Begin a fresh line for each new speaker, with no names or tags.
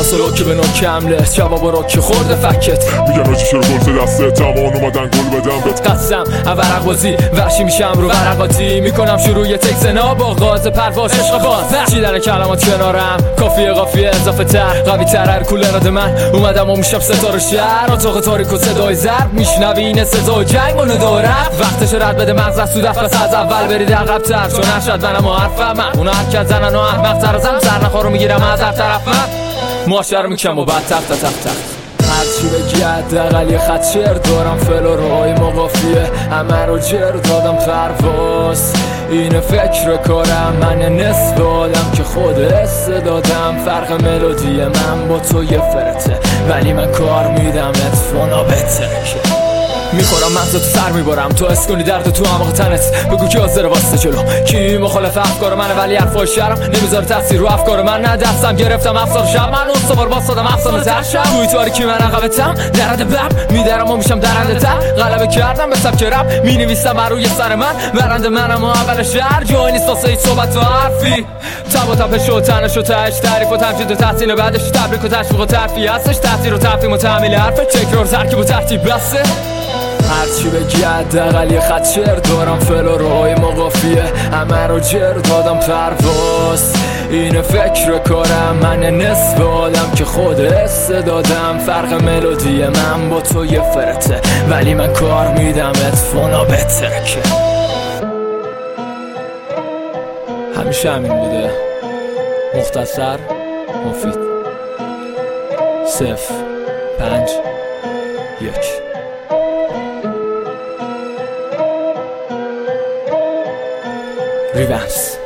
سلو که به نوکم لست جواب رو که خورده فکت
میگن آجی چرا گل دسته تمام اومدن گل بدم بهت
قسم ورق بازی وحشی میشم رو ورقاتی میکنم شروع یه تکس ناب آغاز پرواز عشق باز چی در کلمات کنارم کافیه قافیه اضافه تر قوی تر هر کولرات من اومدم و میشم ستاره شهر اتاق تاریک و صدای ضرب میشنوی این صدای جنگ و ندارم وقتش رد بده مغز از تو دست پس از اول برید عقب تر چون نشد منم و حرفم من اونا حرکت زنن و احمق تر ازم سر نخور رو میگیرم از هر طرف من معاشر میکنم و بعد تخت تخت تخت هرچی بگی حداقل یه خط شعر دارم فلو روی مقافیه همه رو جر دادم پرواز این فکر کارم من نصف آدم که خود دادم فرق ملودی من با تو یه فرته ولی من کار میدم اتفانا بترکه میخورم مغزتو سر میبارم تو اسکنی درد تو عمق تنت بگو که حاضر واسه جلو کی مخالف افکار منه ولی حرفای شرم نمیذاره تاثیر رو افکار من نه دستم گرفتم افسار شب من اون سوار باستادم افسانه ترشم توی تاریکی من عقبتم درد بب میدرم و میشم درنده تر غلبه کردم به سبک رپ مینویسم بر روی سر من برنده منم و اول شهر جای نیست واسه هیچ صحبت و حرفی تب و تپش و تنش و تش تعریف و تمجید و تحسین بعدش تبریک و تشویق و ترفیع هستش تاثیر و تفهیم و تعمیل حرف تکرار ترکیب و ترتیب بسه هرچی بگی حداقل یه خط شعر دارم فلو روی مقافیه همه رو جر دادم پرواز این فکر کارم من نصف آدم که خود دادم فرق ملودی من با تو یه فرته ولی من کار میدم اتفانا بترکه همیشه همین بوده مختصر مفید 0 5 1 Revenge